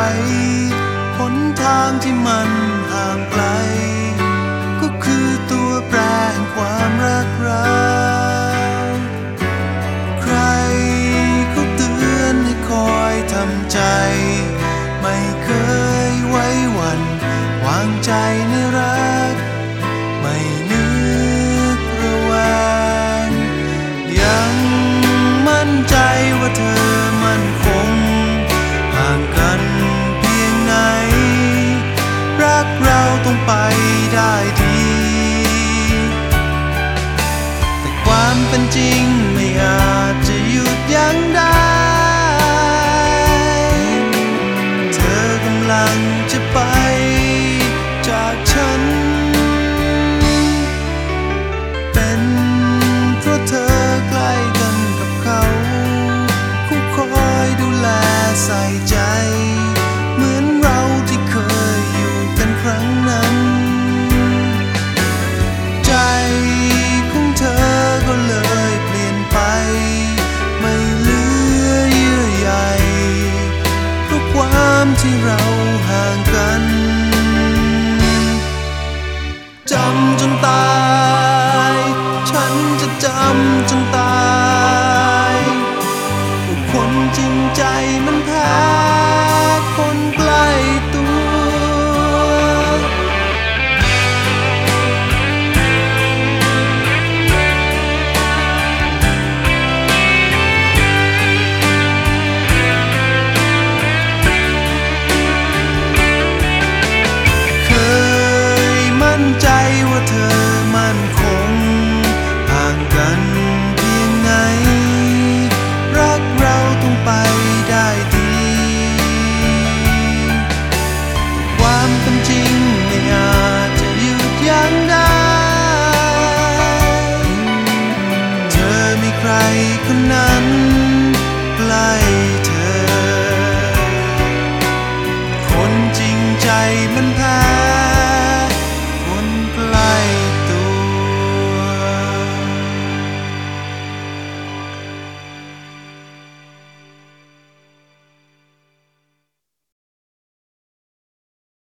หนทางที่มันห่างไกลก็คือตัวแปรแห่งความรักเราใครเขาเตือนให้คอยทำใจไม่เคยไว้วันวางใจในรักไม่นึกระแวงยังมั่นใจว่าเธอมั่นคงห่างกันเพียงไหนรักเราต้องไปได้ดีแต่ความเป็นจริงไม่อาจจะหยุดยั้งได้เธอกำลังจะไปจากฉันเป็นเพราะเธอใกล้กันกับเขาคู่คอยดูแลใส่ใจเหมือนเราที่เคยอยู่กันครั้งนั้นใจของเธอก็เลยเปลี่ยนไปไม่เหลือเยื่อใยเพราะความที่เราห่างกันจำจนตายฉันจะจำจนตายว่าคนจริงใจมันแพ้